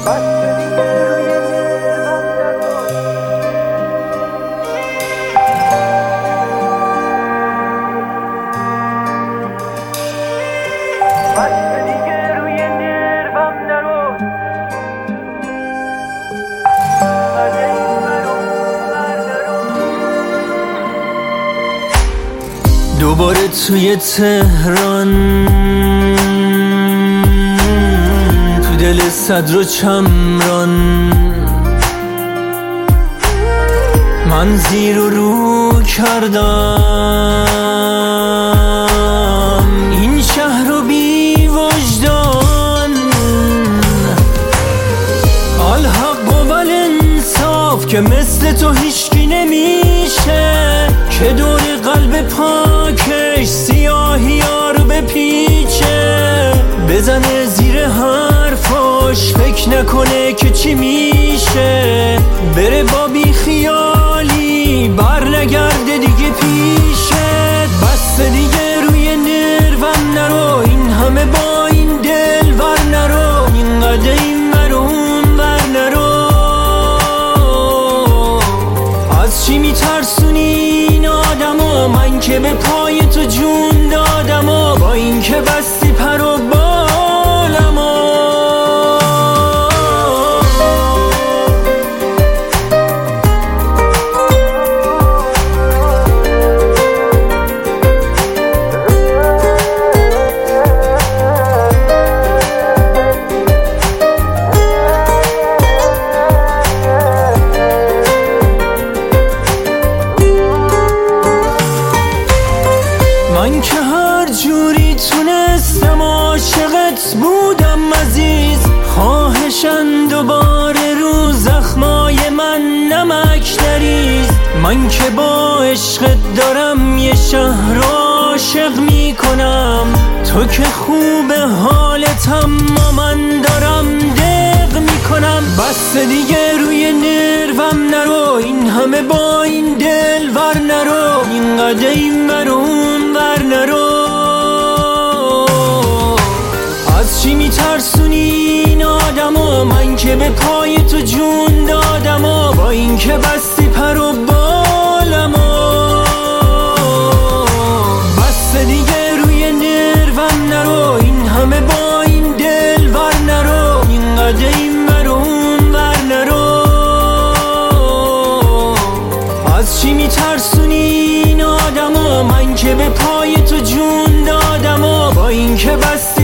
دوباره توی تهران، تو دل صدر و چمران، من زیر و رو کردم این شهر رو بی وجدان. الحق و الانصاف که مثل تو هیچکی نمیشه، که دور قلب پاکش سیاهی ها رو بپیچه، بزنه زیر حرفاش فکر نکنه که چی میشه، بره با بی خیالی بر نگرده دیگه پیشت. بس دیگه روی نروم نرو، این همه با این دل ور نرو، اینقدر این ور اون ور نرو. از چی میترسونی این آدمو؟ من که به پای تو جون دادم و با این که بستی پر و بالمو. من که هر جوری تونستم عاشقت بودم عزیز، خواهشن دوباره رو زخمای من نمک نریز. من که با عشقت دارم یه شهر عاشق میکنم، تو که خوبه حالت اما من دارم دق میکنم. بس دیگه روی نروم نرو، این همه با این دل ور نرو، اینقدر این ور اون ور نرو. از چی میترسونی این آدمو؟ من که به پای تو جون دادم و با این که بستی پر و بالمو. بس دیگه روی نروم نرو، این همه با این دل ور نرو، اینقدر این ور اون ور نرو. از چی میترسونی این آدمو؟ من که به پای تو جون دادم و با این که بستی